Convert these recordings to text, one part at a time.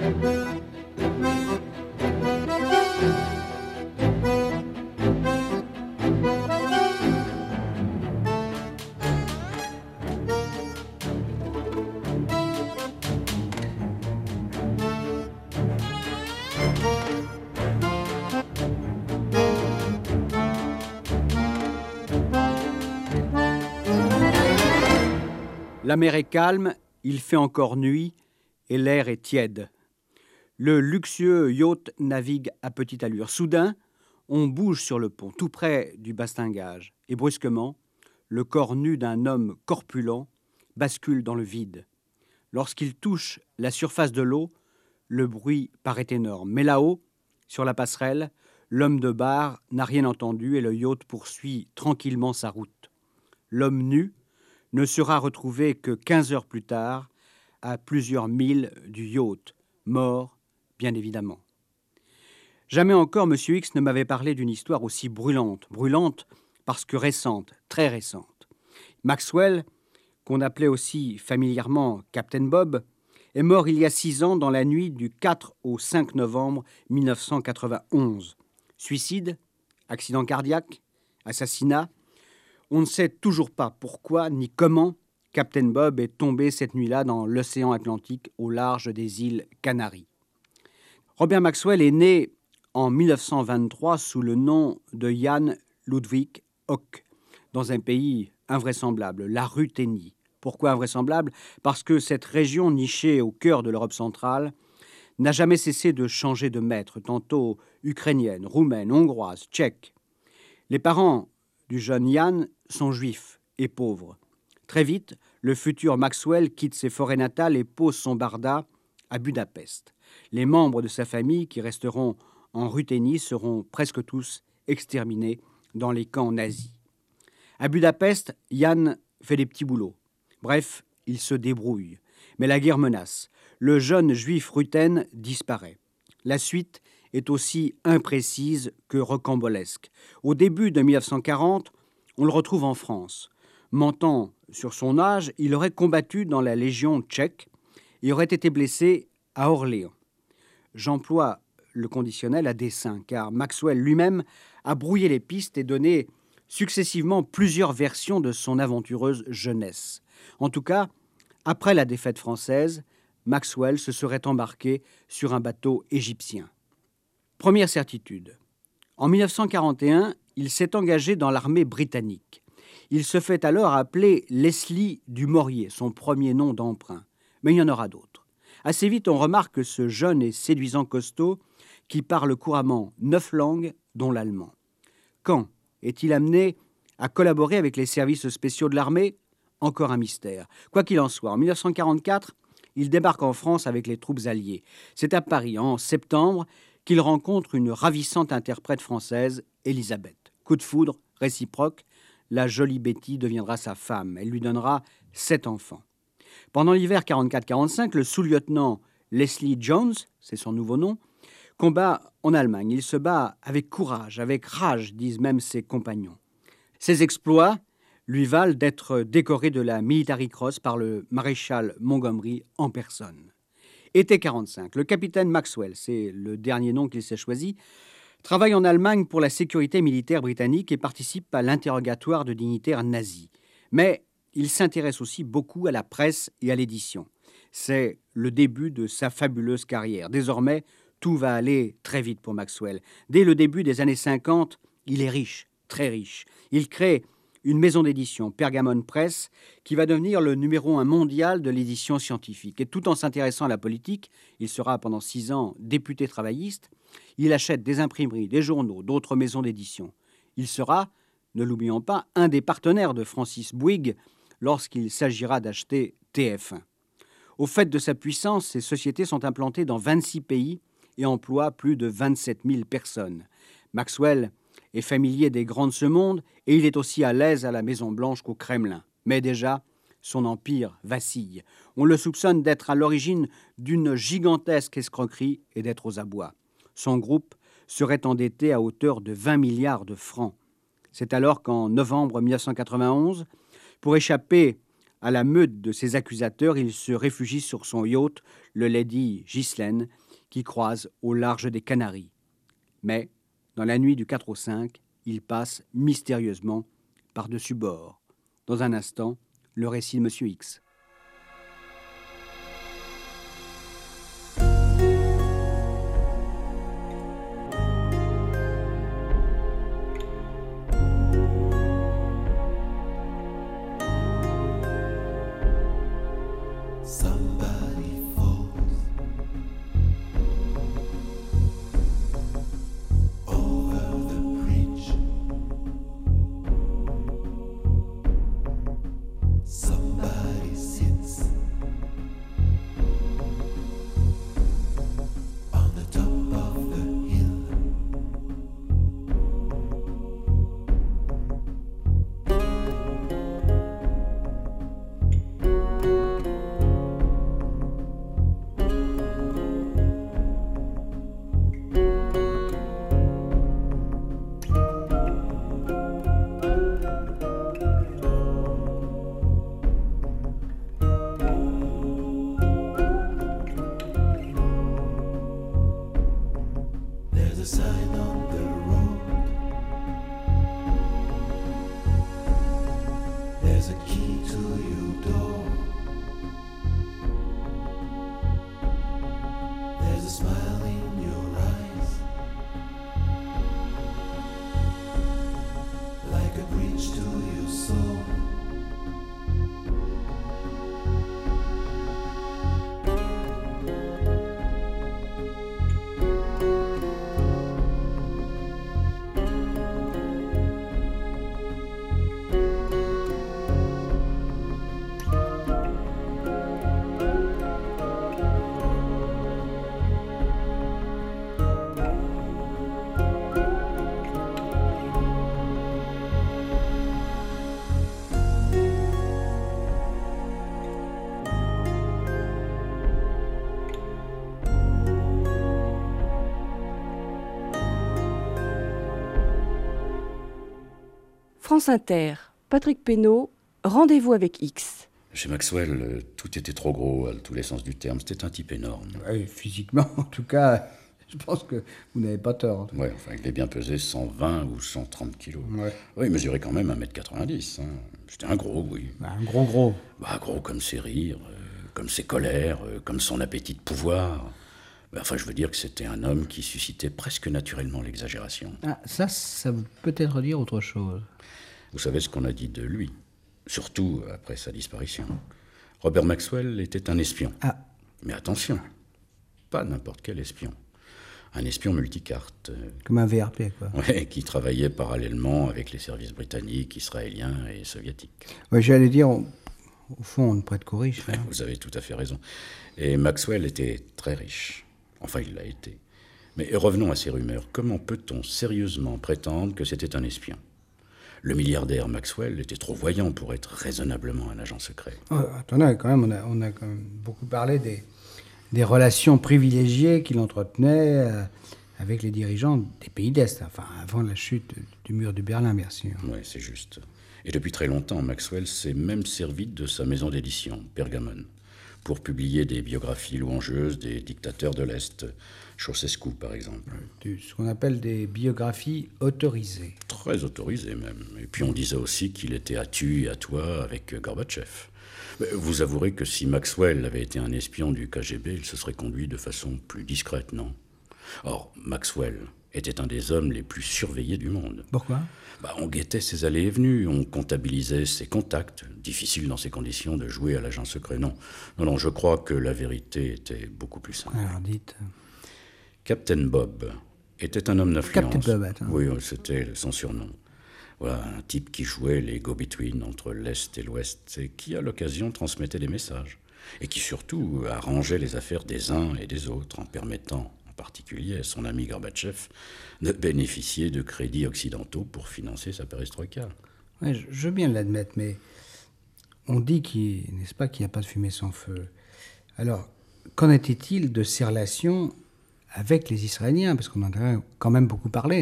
La mer est calme, il fait encore nuit et l'air est tiède. Le luxueux yacht navigue à petite allure. Soudain, on bouge sur le pont, tout près du bastingage, et brusquement, le corps nu d'un homme corpulent bascule dans le vide. Lorsqu'il touche la surface de l'eau, le bruit paraît énorme. Mais là-haut, sur la passerelle, l'homme de bar n'a rien entendu et le yacht poursuit tranquillement sa route. L'homme nu ne sera retrouvé que 15 heures plus tard, à plusieurs milles du yacht, mort, bien évidemment. Jamais encore M. X ne m'avait parlé d'une histoire aussi brûlante. Brûlante parce que récente, très récente. Maxwell, qu'on appelait aussi familièrement Captain Bob, est mort il y a 6 ans dans la nuit du 4 au 5 novembre 1991. Suicide, accident cardiaque, assassinat. On ne sait toujours pas pourquoi ni comment Captain Bob est tombé cette nuit-là dans l'océan Atlantique au large des îles Canaries. Robert Maxwell est né en 1923 sous le nom de Jan Ludwig Hoek, dans un pays invraisemblable, la Ruthénie. Pourquoi invraisemblable ? Parce que cette région nichée au cœur de l'Europe centrale n'a jamais cessé de changer de maître, tantôt ukrainienne, roumaine, hongroise, tchèque. Les parents du jeune Jan sont juifs et pauvres. Très vite, le futur Maxwell quitte ses forêts natales et pose son barda à Budapest. Les membres de sa famille qui resteront en Ruthénie seront presque tous exterminés dans les camps nazis. À Budapest, Jan fait des petits boulots. Bref, il se débrouille. Mais la guerre menace. Le jeune juif ruthène disparaît. La suite est aussi imprécise que rocambolesque. Au début de 1940, on le retrouve en France. Mentant sur son âge, il aurait combattu dans la Légion tchèque et aurait été blessé à Orléans. J'emploie le conditionnel à dessein, car Maxwell lui-même a brouillé les pistes et donné successivement plusieurs versions de son aventureuse jeunesse. En tout cas, après la défaite française, Maxwell se serait embarqué sur un bateau égyptien. Première certitude. En 1941, il s'est engagé dans l'armée britannique. Il se fait alors appeler Leslie du Maurier, son premier nom d'emprunt. Mais il y en aura d'autres. Assez vite, on remarque que ce jeune et séduisant costaud qui parle couramment 9 langues, dont l'allemand. Quand est-il amené à collaborer avec les services spéciaux de l'armée ? Encore un mystère. Quoi qu'il en soit, en 1944, il débarque en France avec les troupes alliées. C'est à Paris, en septembre, qu'il rencontre une ravissante interprète française, Elisabeth. Coup de foudre réciproque, la jolie Betty deviendra sa femme. Elle lui donnera 7 enfants. Pendant l'hiver 44-45, le sous-lieutenant Leslie Jones, c'est son nouveau nom, combat en Allemagne. Il se bat avec courage, avec rage, disent même ses compagnons. Ses exploits lui valent d'être décoré de la Military Cross par le maréchal Montgomery en personne. Été 45, le capitaine Maxwell, c'est le dernier nom qu'il s'est choisi, travaille en Allemagne pour la sécurité militaire britannique et participe à l'interrogatoire de dignitaires nazis. Mais il s'intéresse aussi beaucoup à la presse et à l'édition. C'est le début de sa fabuleuse carrière. Désormais, tout va aller très vite pour Maxwell. Dès le début des années 50, il est riche, très riche. Il crée une maison d'édition, Pergamon Press, qui va devenir le numéro 1 mondial de l'édition scientifique. Et tout en s'intéressant à la politique, il sera pendant 6 ans député travailliste, il achète des imprimeries, des journaux, d'autres maisons d'édition. Il sera, ne l'oublions pas, un des partenaires de Francis Bouygues lorsqu'il s'agira d'acheter TF1. Au fait de sa puissance, ces sociétés sont implantées dans 26 pays et emploient plus de 27 000 personnes. Maxwell est familier des grands de ce monde et il est aussi à l'aise à la Maison-Blanche qu'au Kremlin. Mais déjà, son empire vacille. On le soupçonne d'être à l'origine d'une gigantesque escroquerie et d'être aux abois. Son groupe serait endetté à hauteur de 20 milliards de francs. C'est alors qu'en novembre 1991, pour échapper À la meute de ses accusateurs, il se réfugie sur son yacht, le Lady Ghislaine, qui croise au large des Canaries. Mais, dans la nuit du 4 au 5, il passe mystérieusement par-dessus bord. Dans un instant, le récit de Monsieur X. France Inter, Patrick Pénaud, Rendez-vous avec X. Chez Maxwell, tout était trop gros, à tous les sens du terme. C'était un type énorme. Oui, physiquement, en tout cas, je pense que vous n'avez pas tort. Oui, enfin, il devait bien peser 120 ou 130 kilos. Ouais. Oui, il mesurait quand même 1m90. Hein. C'était un gros, oui. Un gros. Gros comme ses rires, comme ses colères, comme son appétit de pouvoir. Enfin, je veux dire que c'était un homme qui suscitait presque naturellement l'exagération. Ah, ça veut peut-être dire autre chose. Vous savez ce qu'on a dit de lui, surtout après sa disparition. Robert Maxwell était un espion. Ah. Mais attention, pas n'importe quel espion. Un espion multicarte. Comme un VRP, quoi. Oui, qui travaillait parallèlement avec les services britanniques, israéliens et soviétiques. Oui, j'allais dire, au fond, on ne prête qu'aux riches. Hein. Vous avez tout à fait raison. Et Maxwell était très riche. Enfin, il l'a été. Mais revenons à ces rumeurs. Comment peut-on sérieusement prétendre que c'était un espion ? Le milliardaire Maxwell était trop voyant pour être raisonnablement un agent secret. Attendez, quand même, on a quand même beaucoup parlé des relations privilégiées qu'il entretenait avec les dirigeants des pays d'Est, enfin, avant la chute du mur de Berlin, bien sûr. Oui, c'est juste. Et depuis très longtemps, Maxwell s'est même servi de sa maison d'édition, Pergamon, pour publier des biographies louangeuses des dictateurs de l'Est, Ceausescu par exemple. Ce qu'on appelle des biographies autorisées. Très autorisées même. Et puis on disait aussi qu'il était à tu et à toi avec Gorbatchev. Mais vous avouerez que si Maxwell avait été un espion du KGB, il se serait conduit de façon plus discrète, non ? Or, Maxwell était un des hommes les plus surveillés du monde. Pourquoi ? On guettait ses allées et venues, on comptabilisait ses contacts. Difficile dans ces conditions de jouer à l'agent secret. Non, je crois que la vérité était beaucoup plus simple. Alors dites. Captain Bob était un homme d'influence. Captain Bob, attends. Oui, c'était son surnom. Voilà, un type qui jouait les go-between entre l'Est et l'Ouest et qui, à l'occasion, transmettait des messages. Et qui, surtout, arrangeait les affaires des uns et des autres en permettant, en particulier à son ami Gorbatchev, de bénéficier de crédits occidentaux pour financer sa perestroïka. Oui, je veux bien l'admettre, mais on dit n'est-ce pas, qu'il n'y a pas de fumée sans feu. Alors, qu'en était-il de ses relations avec les Israéliens ? Parce qu'on en a quand même beaucoup parlé, non ?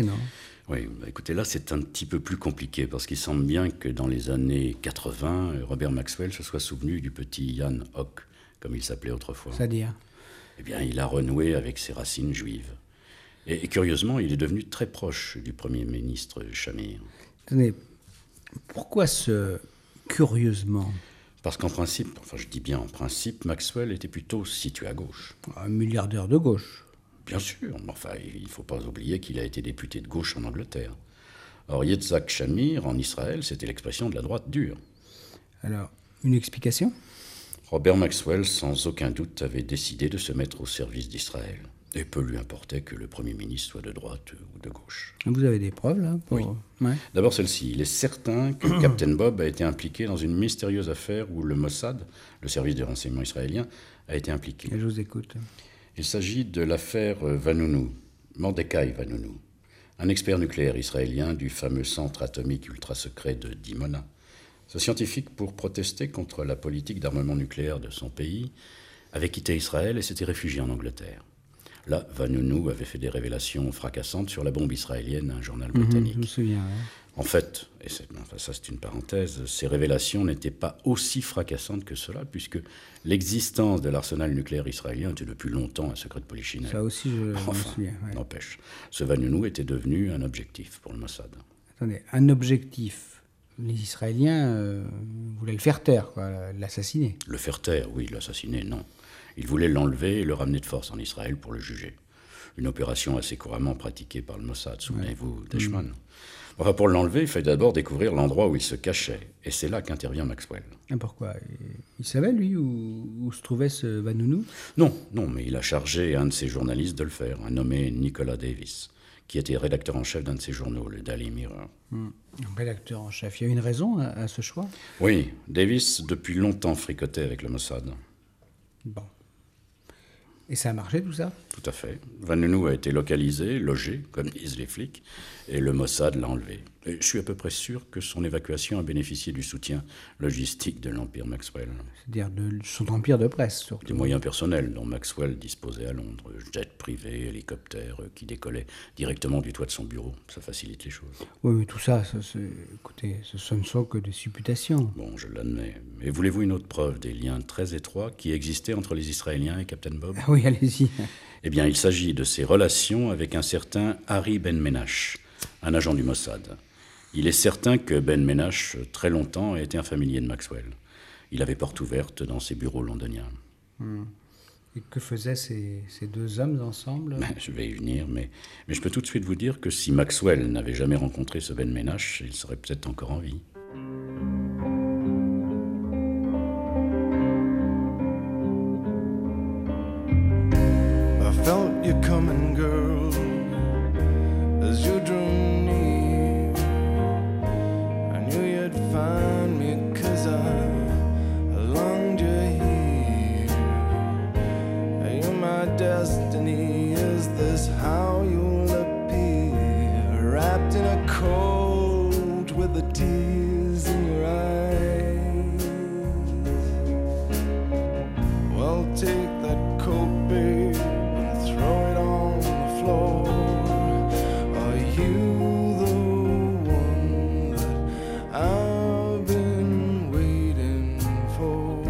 Oui, écoutez, là, c'est un petit peu plus compliqué, parce qu'il semble bien que dans les années 80, Robert Maxwell se soit souvenu du petit Jan Hock, comme il s'appelait autrefois. C'est-à-dire? Eh bien, il a renoué avec ses racines juives. Et curieusement, il est devenu très proche du Premier ministre Shamir. Attendez, pourquoi ce curieusement? Parce qu'en principe, enfin je dis bien en principe, Maxwell était plutôt situé à gauche. Un milliardaire de gauche. Bien sûr, mais enfin, il ne faut pas oublier qu'il a été député de gauche en Angleterre. Or, Yitzhak Shamir, en Israël, c'était l'expression de la droite dure. Alors, une explication? Robert Maxwell, sans aucun doute, avait décidé de se mettre au service d'Israël. Et peu lui importait que le Premier ministre soit de droite ou de gauche. Vous avez des preuves, là Oui. Ouais. D'abord celle-ci. Il est certain que Captain Bob a été impliqué dans une mystérieuse affaire où le Mossad, le service de renseignement israélien, a été impliqué. Et je vous écoute. Il s'agit de l'affaire Vanunu, Mordecai Vanunu, un expert nucléaire israélien du fameux centre atomique ultra-secret de Dimona. Ce scientifique, pour protester contre la politique d'armement nucléaire de son pays, avait quitté Israël et s'était réfugié en Angleterre. Là, Vanunu avait fait des révélations fracassantes sur la bombe israélienne à un journal britannique. Je me souviens, ouais. En fait, et ça c'est une parenthèse, ces révélations n'étaient pas aussi fracassantes que cela, puisque l'existence de l'arsenal nucléaire israélien était depuis longtemps un secret de polichinelle. Ça aussi, je me Enfin, souviens. Ouais. n'empêche. Ce Vanunu était devenu un objectif pour le Mossad. Attendez, un objectif. Les Israéliens voulaient le faire taire, quoi, l'assassiner. Le faire taire, oui, l'assassiner, non. Ils voulaient l'enlever et le ramener de force en Israël pour le juger. Une opération assez couramment pratiquée par le Mossad, souvenez-vous d'Eichmann. Enfin, pour l'enlever, il fallait d'abord découvrir l'endroit où il se cachait. Et c'est là qu'intervient Maxwell. Et pourquoi? Il savait, lui, où se trouvait ce Vanunu? Non, mais il a chargé un de ses journalistes de le faire, un nommé Nicolas Davis, qui était rédacteur en chef d'un de ses journaux, le Daily Mirror. Rédacteur en chef. Il y a une raison à ce choix? Oui, Davis, depuis longtemps, fricotait avec le Mossad. Bon. Et ça a marché, tout ça? Tout à fait. Vanunu a été localisé, logé, comme disent les flics, et le Mossad l'a enlevé. Et je suis à peu près sûr que son évacuation a bénéficié du soutien logistique de l'Empire Maxwell. C'est-à-dire de son empire de presse, surtout. Des moyens personnels dont Maxwell disposait à Londres. Jets privés, hélicoptères qui décollaient directement du toit de son bureau. Ça facilite les choses. Oui, mais tout ça, écoutez, ce ne sont que des supputations. Bon, je l'admets. Mais voulez-vous une autre preuve des liens très étroits qui existaient entre les Israéliens et Captain Bob? Ah oui, allez-y. Eh bien, il s'agit de ses relations avec un certain Harry Ben Menache, un agent du Mossad. Il est certain que Ben Menache, très longtemps, a été un familier de Maxwell. Il avait porte ouverte dans ses bureaux londoniens. Et que faisaient ces deux hommes ensemble? Je vais y venir, mais je peux tout de suite vous dire que si Maxwell n'avait jamais rencontré ce Ben Menache, il serait peut-être encore en vie. I felt you coming, girl, as you drew near. I knew you'd find me 'cause I longed you here. You're my destiny, is this how you'll appear? Wrapped in a coat with the tears in your eyes. Well, take that coat, babe, and throw it on the floor. Are you the one that I've been waiting for?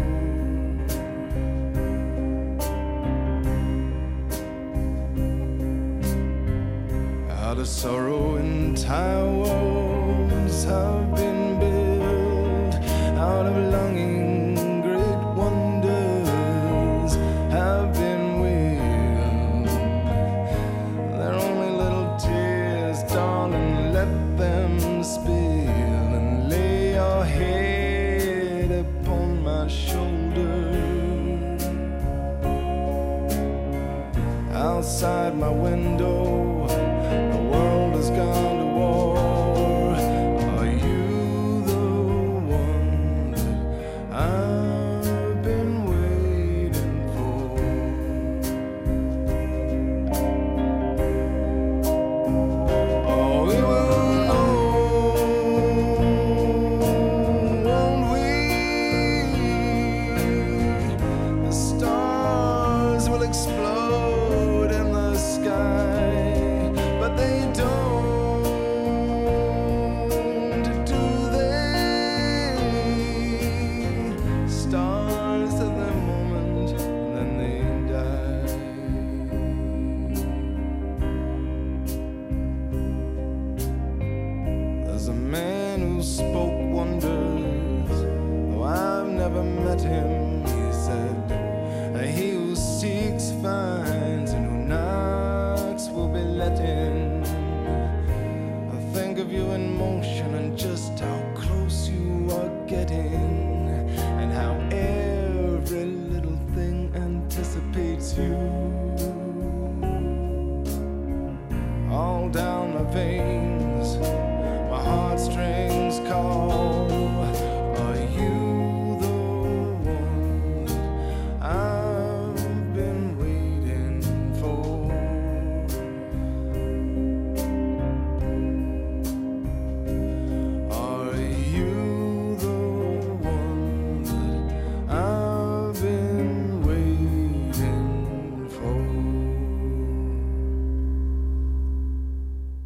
Out of sorrow entire worlds have been built, out of longing great wonders have been willed. They're only little tears, darling, let them spill, and lay your head upon my shoulder. Outside my window, the world has gone to war. Are you the one that I've been waiting for? Oh, we will know, won't we? The stars will explode in the sky.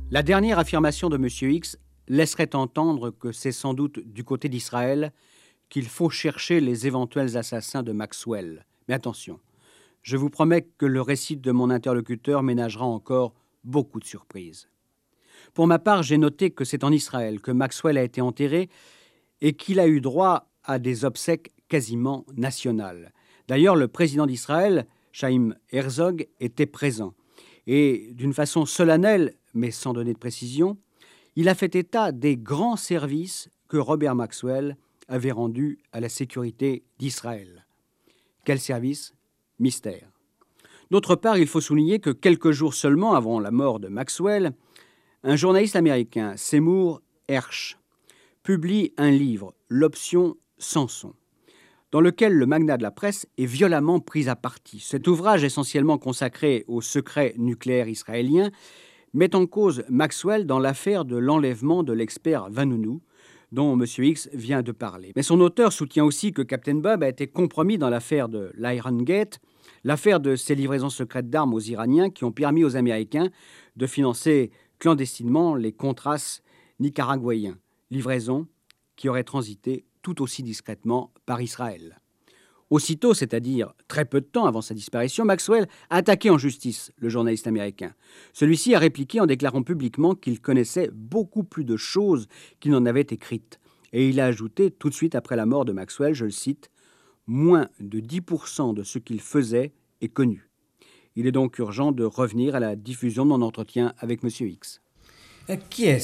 La dernière affirmation de M. X laisserait entendre que c'est sans doute du côté d'Israël qu'il faut chercher les éventuels assassins de Maxwell. Mais attention, je vous promets que le récit de mon interlocuteur ménagera encore beaucoup de surprises. Pour ma part, j'ai noté que c'est en Israël que Maxwell a été enterré et qu'il a eu droit à des obsèques quasiment nationales. D'ailleurs, le président d'Israël, Chaim Herzog, était présent. Et d'une façon solennelle, mais sans donner de précision, il a fait état des grands services que Robert Maxwell avait rendus à la sécurité d'Israël. Quel service? Mystère. D'autre part, il faut souligner que quelques jours seulement avant la mort de Maxwell, un journaliste américain, Seymour Hersh, publie un livre, L'option Samson, dans lequel le magnat de la presse est violemment pris à partie. Cet ouvrage, essentiellement consacré au secret nucléaire israélien, met en cause Maxwell dans l'affaire de l'enlèvement de l'expert Vanunu, dont M. X vient de parler. Mais son auteur soutient aussi que Captain Bob a été compromis dans l'affaire de l'Iron Gate, l'affaire de ces livraisons secrètes d'armes aux Iraniens qui ont permis aux Américains de financer clandestinement les Contras nicaraguayens, livraisons qui auraient transité tout aussi discrètement par Israël. Aussitôt, c'est-à-dire très peu de temps avant sa disparition, Maxwell a attaqué en justice le journaliste américain. Celui-ci a répliqué en déclarant publiquement qu'il connaissait beaucoup plus de choses qu'il n'en avait écrites. Et il a ajouté tout de suite après la mort de Maxwell, je le cite, « Moins de 10% de ce qu'il faisait est connu ». Il est donc urgent de revenir à la diffusion de mon entretien avec M. X. Qui est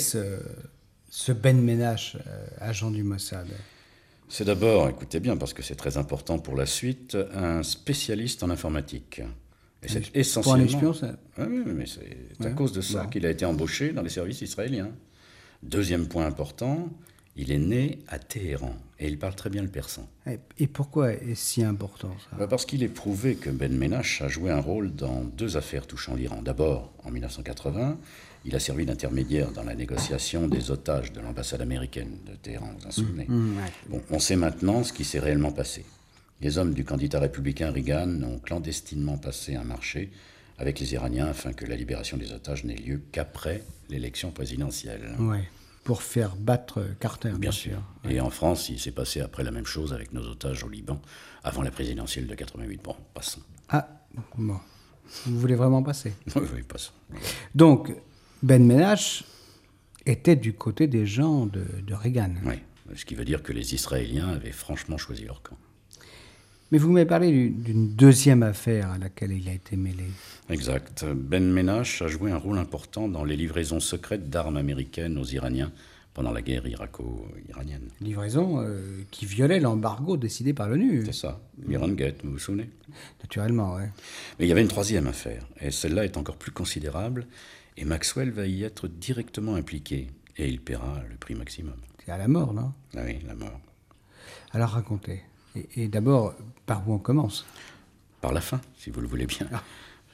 ce Ben Menache, agent du Mossad? C'est d'abord, écoutez bien, parce que c'est très important pour la suite, un spécialiste en informatique. Et c'est essentiellement... Pour un espion, ça? Oui, mais c'est à cause de ça qu'il a été embauché dans les services israéliens. Deuxième point important, il est né à Téhéran et il parle très bien le persan. Et pourquoi est-ce si important, ça? Parce qu'il est prouvé que Ben Menache a joué un rôle dans deux affaires touchant l'Iran. D'abord, en 1980, il a servi d'intermédiaire dans la négociation des otages de l'ambassade américaine de Téhéran, vous en souvenez? Bon, on sait maintenant ce qui s'est réellement passé. Les hommes du candidat républicain Reagan ont clandestinement passé un marché avec les Iraniens afin que la libération des otages n'ait lieu qu'après l'élection présidentielle. Oui, pour faire battre Carter. Bien sûr. Ouais. Et en France, il s'est passé après la même chose avec nos otages au Liban, avant la présidentielle de 88. Bon, passons. Ah, bon. Vous voulez vraiment passer? Oui, passons. Donc, Ben Menache était du côté des gens de Reagan. Oui, ce qui veut dire que les Israéliens avaient franchement choisi leur camp. Mais vous m'avez parlé d'une deuxième affaire à laquelle il a été mêlé. Exact. Ben Menache a joué un rôle important dans les livraisons secrètes d'armes américaines aux Iraniens pendant la guerre irako-iranienne. Livraison qui violait l'embargo décidé par l'ONU. C'est ça, l'Iron Gate, vous vous souvenez? Naturellement, oui. Mais il y avait une troisième affaire, et celle-là est encore plus considérable, et Maxwell va y être directement impliqué, et il paiera le prix maximum. C'est à la mort, non? Ah oui, la mort. Alors racontez. Et d'abord, par où on commence? Par la fin, si vous le voulez bien. Ah.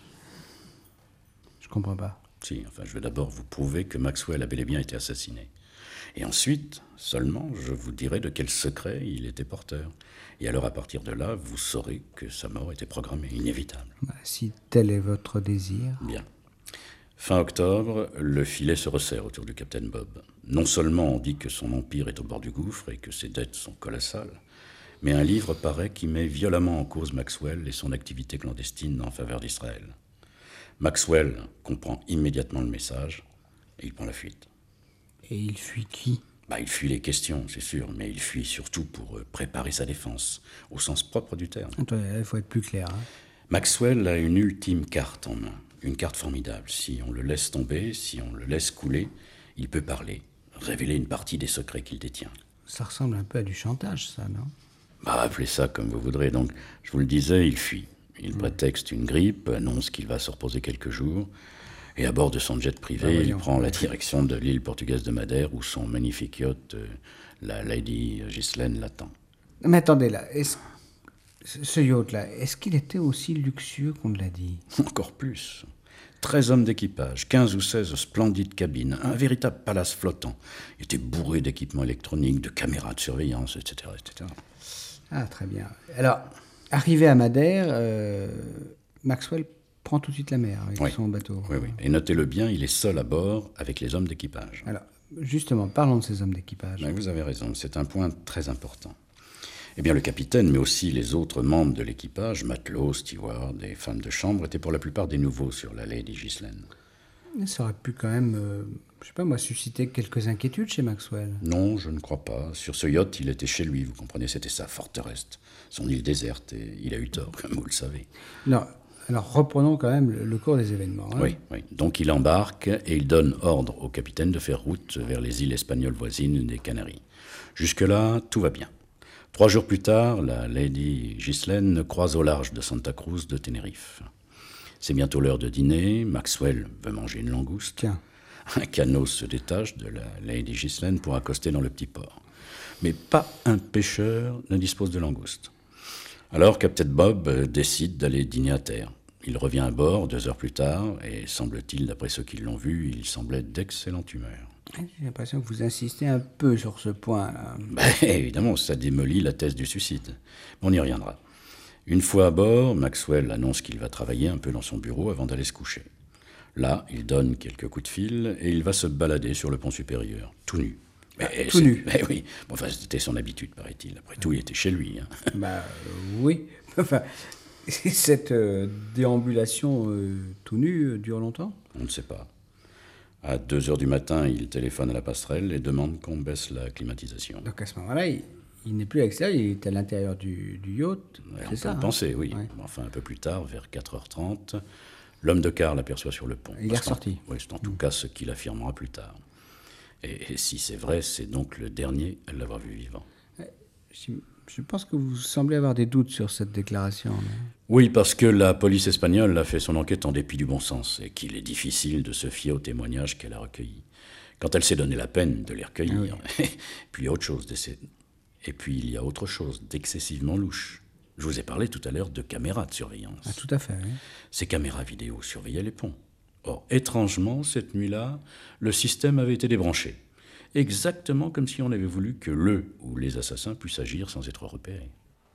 Je comprends pas. Si, enfin, je vais d'abord vous prouver que Maxwell a bel et bien été assassiné. Et ensuite, seulement, je vous dirai de quel secret il était porteur. Et alors, à partir de là, vous saurez que sa mort était programmée, inévitable. Si tel est votre désir. Bien. Fin octobre, le filet se resserre autour du Captain Bob. Non seulement on dit que son empire est au bord du gouffre et que ses dettes sont colossales, mais un livre paraît qui met violemment en cause Maxwell et son activité clandestine en faveur d'Israël. Maxwell comprend immédiatement le message et il prend la fuite. Et il fuit qui? Il fuit les questions, c'est sûr, mais il fuit surtout pour préparer sa défense, au sens propre du terme. Attends, il faut être plus clair. Maxwell a une ultime carte en main, une carte formidable. Si on le laisse tomber, si on le laisse couler, il peut parler, révéler une partie des secrets qu'il détient. Ça ressemble un peu à du chantage, ça, non? Appelez ça comme vous voudrez. Donc, je vous le disais, il fuit. Il prétexte une grippe, annonce qu'il va se reposer quelques jours, et à bord de son jet privé, il prend la direction de l'île portugaise de Madère, où son magnifique yacht, la Lady Ghislaine, l'attend. Mais attendez, là, ce yacht-là, est-ce qu'il était aussi luxueux qu'on l'a dit? Encore plus. 13 hommes d'équipage, 15 ou 16 splendides cabines, un véritable palace flottant. Il était bourré d'équipements électroniques, de caméras de surveillance, etc., etc. Ah, très bien. Alors, arrivé à Madère, Maxwell prend tout de suite la mer avec Oui. son bateau. Oui, oui. Et notez-le bien, il est seul à bord avec les hommes d'équipage. Alors, justement, parlons de ces hommes d'équipage. Ben, vous avez raison, c'est un point très important. Eh bien, le capitaine, mais aussi les autres membres de l'équipage, matelots, stewards et femmes de chambre, étaient pour la plupart des nouveaux sur la Lady Ghislaine. Ça aurait pu quand même, je sais pas moi, susciter quelques inquiétudes chez Maxwell. Non, je ne crois pas. Sur ce yacht, il était chez lui, vous comprenez, c'était sa forteresse, son île déserte, et il a eu tort, comme vous le savez. Non, alors reprenons quand même le cours des événements. Hein. Oui, oui. Donc il embarque et il donne ordre au capitaine de faire route vers les îles espagnoles voisines des Canaries. Jusque-là, tout va bien. 3 jours plus tard, la Lady Ghislaine croise au large de Santa Cruz de Tenerife. C'est bientôt l'heure de dîner, Maxwell veut manger une langouste. Tiens, Un canot se détache de la Lady Ghislaine pour accoster dans le petit port. Mais pas un pêcheur ne dispose de langouste. Alors Captain Bob décide d'aller dîner à terre. Il revient à bord 2 heures plus tard, et semble-t-il, d'après ceux qui l'ont vu, il semblait d'excellente humeur. j'ai l'impression que vous insistez un peu sur ce point-là. Évidemment, ça démolit la thèse du suicide. On y reviendra. Une fois à bord, Maxwell annonce qu'il va travailler un peu dans son bureau avant d'aller se coucher. Là, il donne quelques coups de fil et il va se balader sur le pont supérieur, tout nu. Tout nu. Oui, bon, enfin, c'était son habitude, paraît-il. Après tout, il était chez lui. Hein. Oui. Enfin, cette déambulation tout nu dure longtemps? On ne sait pas. À 2 heures du matin, il téléphone à la passerelle et demande qu'on baisse la climatisation. Donc à ce moment-là, il n'est plus à l'extérieur, il est à l'intérieur du yacht. Ouais, C'est on ça. peut le penser, oui. Ouais. Enfin, un peu plus tard, vers 4h30, l'homme de quart l'aperçoit sur le pont. Il est ressorti. Oui, c'est en tout cas ce qu'il affirmera plus tard. Et si c'est vrai, c'est donc le dernier à l'avoir vu vivant. Je pense que vous semblez avoir des doutes sur cette déclaration. Mais... Oui, parce que la police espagnole a fait son enquête en dépit du bon sens et qu'il est difficile de se fier aux témoignages qu'elle a recueillis. Quand elle s'est donné la peine de les recueillir, puis il y a autre chose et puis il y a autre chose d'excessivement louche. Je vous ai parlé tout à l'heure de caméras de surveillance. Ah, tout à fait, oui. Ces caméras vidéo surveillaient les ponts. Or, étrangement, cette nuit-là, le système avait été débranché. Exactement comme si on avait voulu que le ou les assassins puissent agir sans être repérés.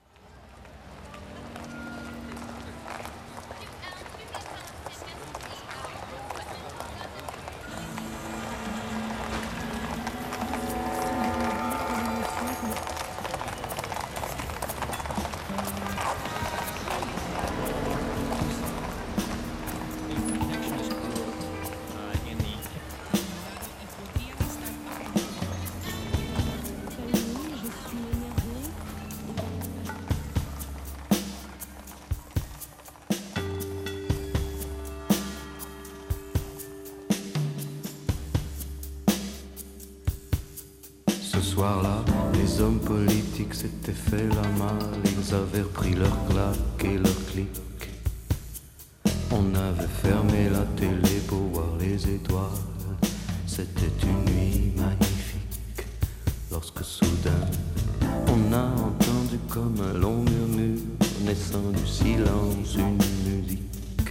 Ce soir-là, les hommes politiques s'étaient fait la malle. Ils avaient repris leur claque et leur clic. On avait fermé la télé pour voir les étoiles. C'était une nuit magnifique. Lorsque soudain, on a entendu comme un long murmure naissant du silence, une musique.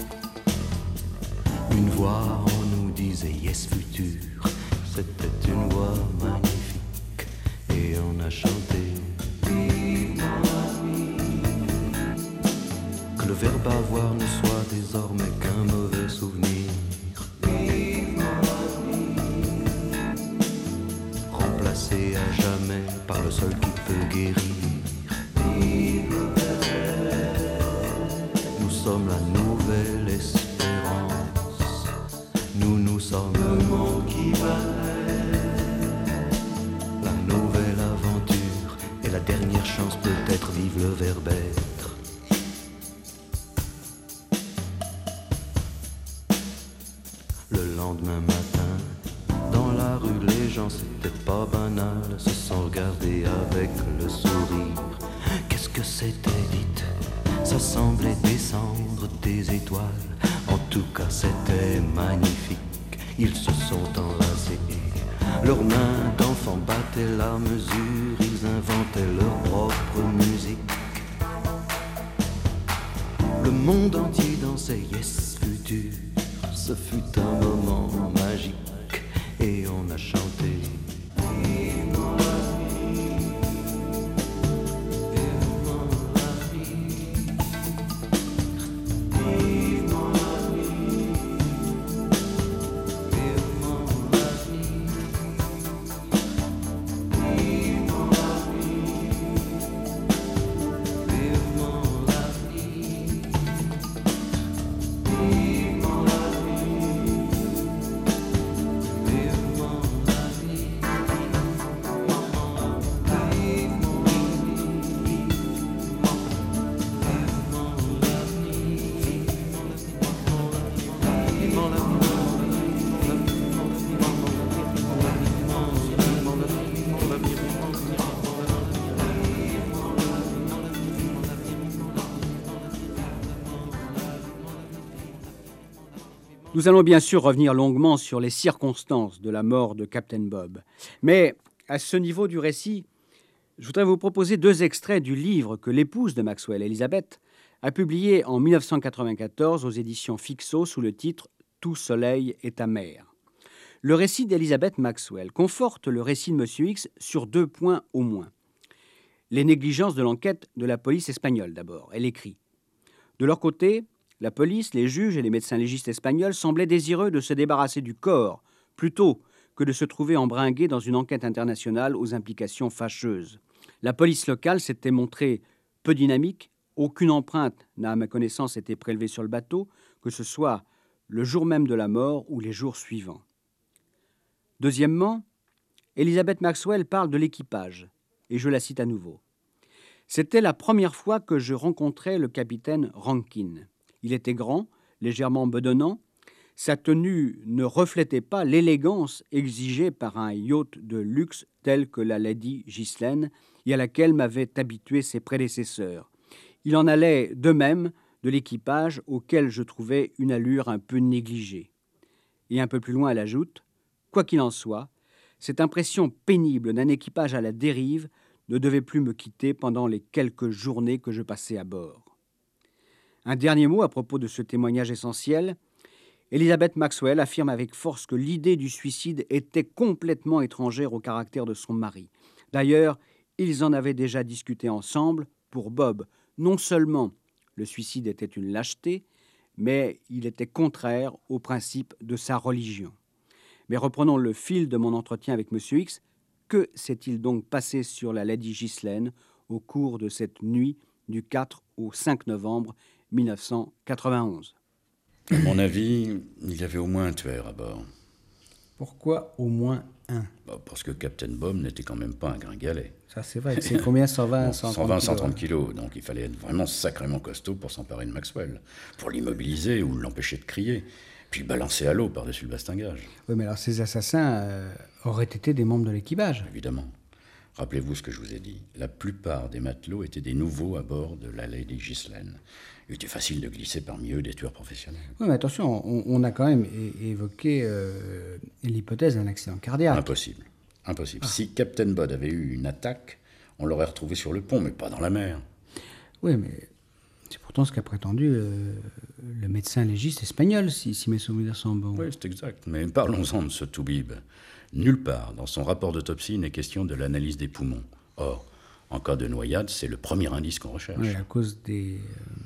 Une voix en nous disait yes futur. C'était une voix magnifique et on a chanté. Que le verbe avoir ne soit désormais qu'un mauvais souvenir. Remplacé à jamais par le seul qui peut guérir. Nous sommes la nouvelle espérance. Nous sommes le monde qui va. La nouvelle aventure et la dernière chance peut-être vive le verbe être. Le lendemain matin, dans la rue, les gens, c'était pas banal, se sont regardés avec le sourire. Qu'est-ce que c'était, dites? Ça semblait descendre des étoiles. En tout cas, c'était magnifique. Ils se sont enlacés. Leurs mains d'enfants battaient la mesure. Ils inventaient leur propre musique. Le monde entier dansait Yes Futur. Ce fut un moment magique et on a chanté. Vive Nous allons bien sûr revenir longuement sur les circonstances de la mort de Captain Bob. Mais à ce niveau du récit, je voudrais vous proposer 2 extraits du livre que l'épouse de Maxwell, Elizabeth, a publié en 1994 aux éditions Fixo sous le titre « Tout soleil est amer ». Le récit d'Elizabeth Maxwell conforte le récit de M. X sur 2 points au moins. Les négligences de l'enquête de la police espagnole d'abord. Elle écrit « De leur côté, la police, les juges et les médecins légistes espagnols semblaient désireux de se débarrasser du corps plutôt que de se trouver embringués dans une enquête internationale aux implications fâcheuses. La police locale s'était montrée peu dynamique. Aucune empreinte n'a, à ma connaissance, été prélevée sur le bateau, que ce soit le jour même de la mort ou les jours suivants. Deuxièmement, Elizabeth Maxwell parle de l'équipage, et je la cite à nouveau. « C'était la première fois que je rencontrais le capitaine Rankin. Il était grand, légèrement bedonnant. Sa tenue ne reflétait pas l'élégance exigée par un yacht de luxe tel que la Lady Ghislaine et à laquelle m'avaient habitué ses prédécesseurs. Il en allait de même de l'équipage auquel je trouvais une allure un peu négligée. » Et un peu plus loin, elle ajoute « Quoi qu'il en soit, cette impression pénible d'un équipage à la dérive ne devait plus me quitter pendant les quelques journées que je passais à bord. » Un dernier mot à propos de ce témoignage essentiel. Elizabeth Maxwell affirme avec force que l'idée du suicide était complètement étrangère au caractère de son mari. D'ailleurs, ils en avaient déjà discuté ensemble. Pour Bob, non seulement le suicide était une lâcheté, mais il était contraire au principe de sa religion. Mais reprenons le fil de mon entretien avec M. X. Que s'est-il donc passé sur la Lady Ghislaine au cours de cette nuit du 4 au 5 novembre 1991 ? À mon avis, il y avait au moins un tueur à bord. Pourquoi au moins un? Parce que Captain Bob n'était quand même pas un gringalet. Ça, c'est vrai. C'est combien? 120, 130 130 kilos. Donc il fallait être vraiment sacrément costaud pour s'emparer de Maxwell, pour l'immobiliser ou l'empêcher de crier, puis le balancer à l'eau par-dessus le bastingage. Oui, mais alors ces assassins auraient été des membres de l'équipage. Évidemment. Rappelez-vous ce que je vous ai dit. La plupart des matelots étaient des nouveaux à bord de la Lady Ghislaine. Il était facile de glisser parmi eux des tueurs professionnels. Oui, mais attention, on a quand même évoqué l'hypothèse d'un accident cardiaque. Impossible. Impossible. Si Captain Bob avait eu une attaque, on l'aurait retrouvé sur le pont, mais pas dans la mer. Oui, mais c'est pourtant ce qu'a prétendu le médecin légiste espagnol, si mes souvenirs sont bons. Oui, c'est exact. Mais parlons-en de ce Toubib. Nulle part dans son rapport d'autopsie n'est question de l'analyse des poumons. Or, en cas de noyade, c'est le premier indice qu'on recherche. Oui, à cause des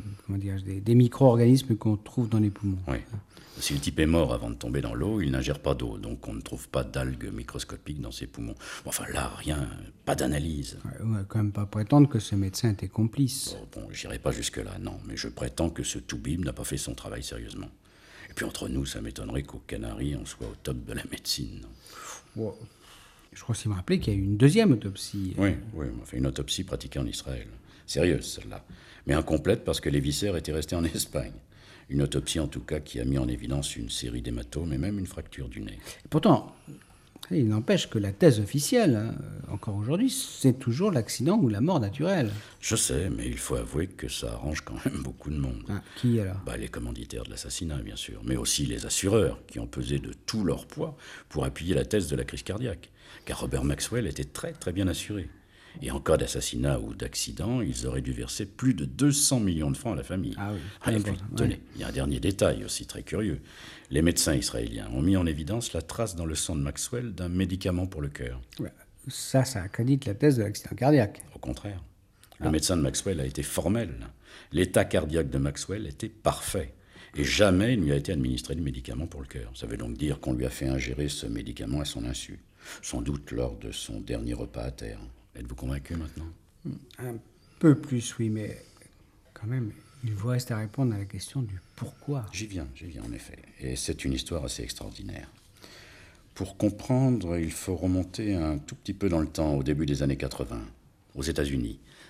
micro-organismes qu'on trouve dans les poumons. Oui. Si le type est mort avant de tomber dans l'eau, il n'ingère pas d'eau, donc on ne trouve pas d'algues microscopiques dans ses poumons. Enfin là, rien, pas d'analyse. On ne va quand même pas prétendre que ce médecin était complice. Bon, j'irai pas jusque-là, non, mais je prétends que ce Toubib n'a pas fait son travail sérieusement. Et puis entre nous, ça m'étonnerait qu'aux Canaries, on soit au top de la médecine. Wow. Je crois aussi me rappeler qu'il y a eu une deuxième autopsie. Oui, on a fait une autopsie pratiquée en Israël. Sérieuse, celle-là. Mais incomplète parce que les viscères étaient restés en Espagne. Une autopsie, en tout cas, qui a mis en évidence une série d'hématomes et même une fracture du nez. Et pourtant, il n'empêche que la thèse officielle, encore aujourd'hui, c'est toujours l'accident ou la mort naturelle. Je sais, mais il faut avouer que ça arrange quand même beaucoup de monde. Ah, qui alors ? Les commanditaires de l'assassinat, bien sûr, mais aussi les assureurs, qui ont pesé de tout leur poids pour appuyer la thèse de la crise cardiaque. Car Robert Maxwell était très très bien assuré. Et en cas d'assassinat ou d'accident, ils auraient dû verser plus de 200 millions de francs à la famille. Ah oui. Et puis, tenez, il y a un dernier détail aussi très curieux. Les médecins israéliens ont mis en évidence la trace dans le sang de Maxwell d'un médicament pour le cœur. Ouais. Ça accrédite la thèse de l'accident cardiaque. Au contraire. Le médecin de Maxwell a été formel. L'état cardiaque de Maxwell était parfait. Et jamais il ne lui a été administré de médicament pour le cœur. Ça veut donc dire qu'on lui a fait ingérer ce médicament à son insu. Sans doute lors de son dernier repas à terre. Êtes-vous convaincu maintenant ? Un peu plus, oui, mais quand même, il vous reste à répondre à la question du pourquoi. J'y viens en effet. Et c'est une histoire assez extraordinaire. Pour comprendre, il faut remonter un tout petit peu dans le temps, au début des années 80, aux États-Unis,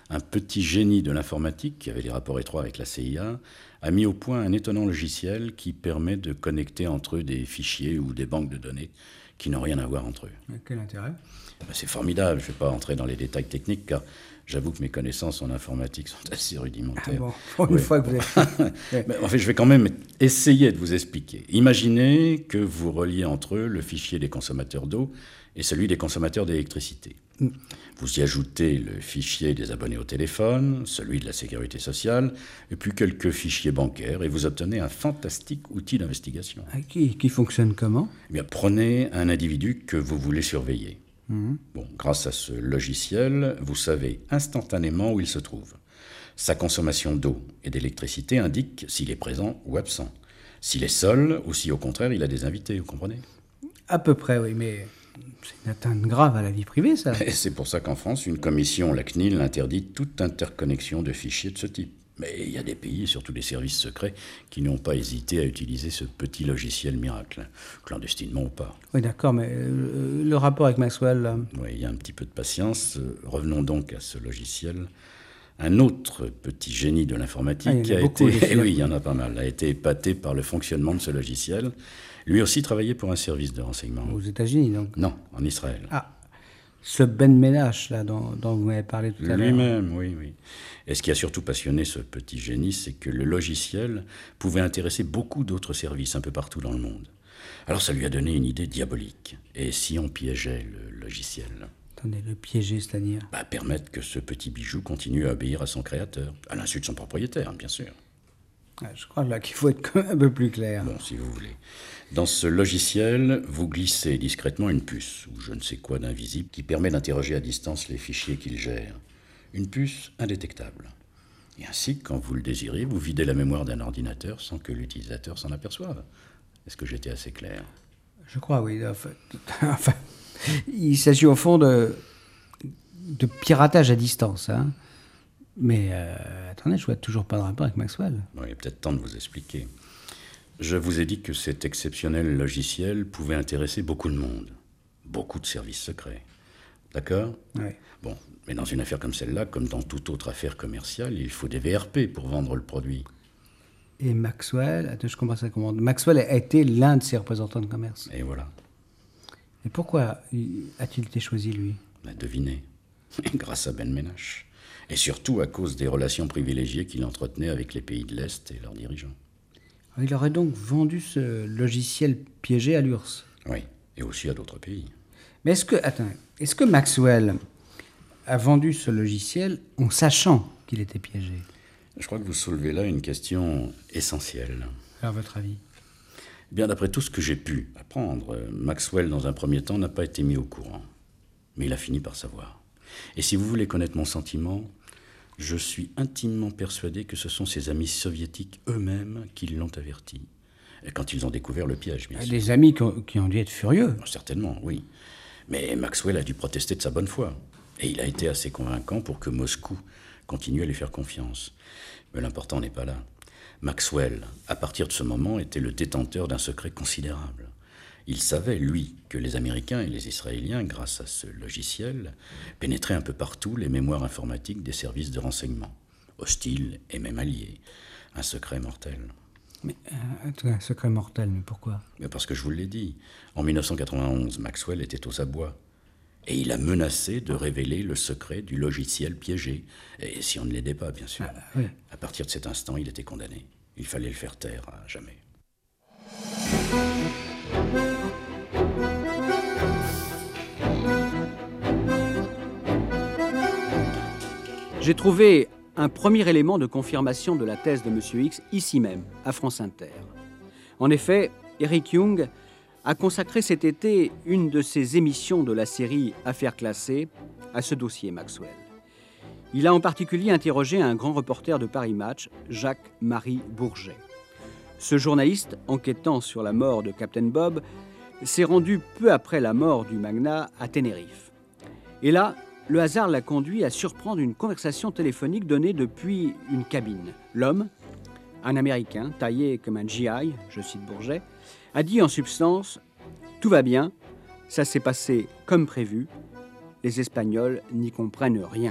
un petit génie de l'informatique, qui avait des rapports étroits avec la CIA, a mis au point un étonnant logiciel qui permet de connecter entre eux des fichiers ou des banques de données qui n'ont rien à voir entre eux. Mais quel intérêt? C'est formidable, je ne vais pas entrer dans les détails techniques, car j'avoue que mes connaissances en informatique sont assez rudimentaires. Bon, pour une Oui. fois que vous êtes... Mais en fait, je vais quand même essayer de vous expliquer. Imaginez que vous reliez entre eux le fichier des consommateurs d'eau et celui des consommateurs d'électricité. Vous y ajoutez le fichier des abonnés au téléphone, celui de la sécurité sociale, et puis quelques fichiers bancaires, et vous obtenez un fantastique outil d'investigation. Qui fonctionne comment? Eh bien, prenez un individu que vous voulez surveiller. Bon, grâce à ce logiciel, vous savez instantanément où il se trouve. Sa consommation d'eau et d'électricité indique s'il est présent ou absent. S'il est seul ou si au contraire il a des invités, vous comprenez? À peu près, oui, mais c'est une atteinte grave à la vie privée, ça. Et c'est pour ça qu'en France, une commission, la CNIL, interdit toute interconnexion de fichiers de ce type. Mais il y a des pays, et surtout des services secrets, qui n'ont pas hésité à utiliser ce petit logiciel miracle, clandestinement ou pas. Oui, d'accord, mais le rapport avec Maxwell, là, Oui, il y a un petit peu de patience. Revenons donc à ce logiciel. Un autre petit génie de l'informatique il y en a a beaucoup, été, des films. oui, il y en a pas mal, a été épaté par le fonctionnement de ce logiciel. Lui aussi travaillait pour un service de renseignement. aux États-Unis, donc. Non, en Israël. Ah, ce Ben Ménage, là, dont vous m'avez parlé tout à l'heure. Lui-même, oui, oui. Et ce qui a surtout passionné ce petit génie, c'est que le logiciel pouvait intéresser beaucoup d'autres services un peu partout dans le monde. Alors ça lui a donné une idée diabolique. Et si on piégeait le logiciel? Attendez, le piéger, c'est-à-dire? Permettre que ce petit bijou continue à obéir à son créateur, à l'insu de son propriétaire, bien sûr. Ah, je crois là qu'il faut être quand même un peu plus clair. Bon, si vous voulez. Dans ce logiciel, vous glissez discrètement une puce, ou je ne sais quoi d'invisible, qui permet d'interroger à distance les fichiers qu'il gère. Une puce indétectable. Et ainsi, quand vous le désirez, vous videz la mémoire d'un ordinateur sans que l'utilisateur s'en aperçoive. Est-ce que j'étais assez clair? Je crois, oui. Enfin, il s'agit au fond de piratage à distance, hein. Mais attendez, je vois toujours pas de rapport avec Maxwell. Bon, il est peut-être temps de vous expliquer. Je vous ai dit que cet exceptionnel logiciel pouvait intéresser beaucoup de monde, beaucoup de services secrets. D'accord? Oui. Bon, mais dans une affaire comme celle-là, comme dans toute autre affaire commerciale, il faut des VRP pour vendre le produit. Et Maxwell, attends, je commence à comprendre. Maxwell a été l'un de ses représentants de commerce. Et voilà, Et pourquoi a-t-il été choisi, lui? devinez, grâce à Ben Ménage. Et surtout à cause des relations privilégiées qu'il entretenait avec les pays de l'Est et leurs dirigeants. Il aurait donc vendu ce logiciel piégé à l'URSS. Oui, et aussi à d'autres pays. Mais est-ce que Maxwell a vendu ce logiciel en sachant qu'il était piégé? Je crois que vous soulevez là une question essentielle. À votre avis? Bien, d'après tout ce que j'ai pu apprendre, Maxwell, dans un premier temps, n'a pas été mis au courant. Mais il a fini par savoir. Et si vous voulez connaître mon sentiment, je suis intimement persuadé que ce sont ses amis soviétiques eux-mêmes qui l'ont averti. Et quand ils ont découvert le piège, bien sûr. Des amis qui ont dû être furieux. Certainement, oui. Mais Maxwell a dû protester de sa bonne foi. Et il a été assez convaincant pour que Moscou continue à lui faire confiance. Mais l'important n'est pas là. Maxwell, à partir de ce moment, était le détenteur d'un secret considérable. Il savait, lui, que les Américains et les Israéliens, grâce à ce logiciel, pénétraient un peu partout les mémoires informatiques des services de renseignement, hostiles et même alliés. Un secret mortel. Mais un secret mortel, mais pourquoi? Mais parce que je vous l'ai dit, en 1991, Maxwell était aux abois. Et il a menacé de révéler le secret du logiciel piégé. Et si on ne l'aidait pas, bien sûr. Oui. À partir de cet instant, il était condamné. Il fallait le faire taire à jamais. J'ai trouvé un premier élément de confirmation de la thèse de M. X ici même, à France Inter. En effet, Eric Young a consacré cet été une de ses émissions de la série Affaires classées à ce dossier Maxwell. Il a en particulier interrogé un grand reporter de Paris Match, Jacques-Marie Bourget. Ce journaliste, enquêtant sur la mort de Captain Bob, s'est rendu peu après la mort du magnat à Tenerife. Et là, le hasard l'a conduit à surprendre une conversation téléphonique donnée depuis une cabine. L'homme, un Américain taillé comme un GI, je cite Bourget, a dit en substance « Tout va bien, ça s'est passé comme prévu, les Espagnols n'y comprennent rien ».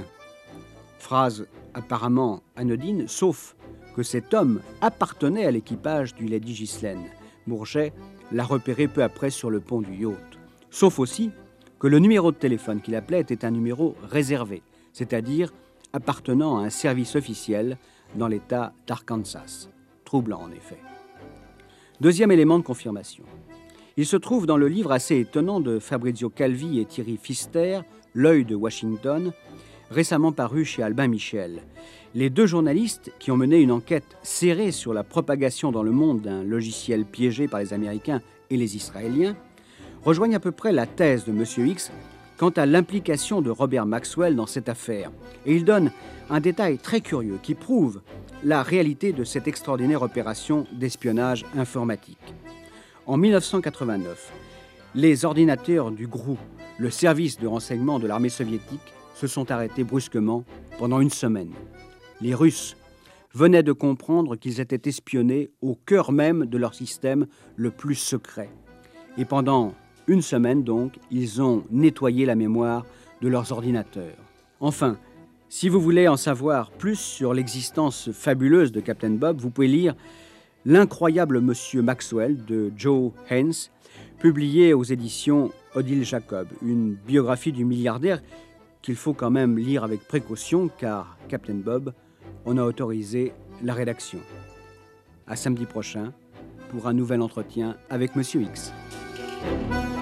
Phrase apparemment anodine, sauf que cet homme appartenait à l'équipage du Lady Ghislaine. Bourget l'a repéré peu après sur le pont du yacht. Sauf aussi que le numéro de téléphone qu'il appelait était un numéro réservé, c'est-à-dire appartenant à un service officiel dans l'État d'Arkansas. Troublant en effet. Deuxième élément de confirmation. Il se trouve dans le livre assez étonnant de Fabrizio Calvi et Thierry Pfister, L'œil de Washington, récemment paru chez Albin Michel. Les deux journalistes qui ont mené une enquête serrée sur la propagation dans le monde d'un logiciel piégé par les Américains et les Israéliens rejoignent à peu près la thèse de M. X quant à l'implication de Robert Maxwell dans cette affaire. Et ils donnent un détail très curieux qui prouve la réalité de cette extraordinaire opération d'espionnage informatique. En 1989, les ordinateurs du GRU, le service de renseignement de l'armée soviétique, se sont arrêtés brusquement pendant une semaine. Les Russes venaient de comprendre qu'ils étaient espionnés au cœur même de leur système le plus secret. Et pendant une semaine, donc, ils ont nettoyé la mémoire de leurs ordinateurs. Enfin, si vous voulez en savoir plus sur l'existence fabuleuse de Captain Bob, vous pouvez lire L'incroyable Monsieur Maxwell de Joe Haynes, publié aux éditions Odile Jacob, une biographie du milliardaire qu'il faut quand même lire avec précaution car Captain Bob en a autorisé la rédaction. À samedi prochain pour un nouvel entretien avec Monsieur X.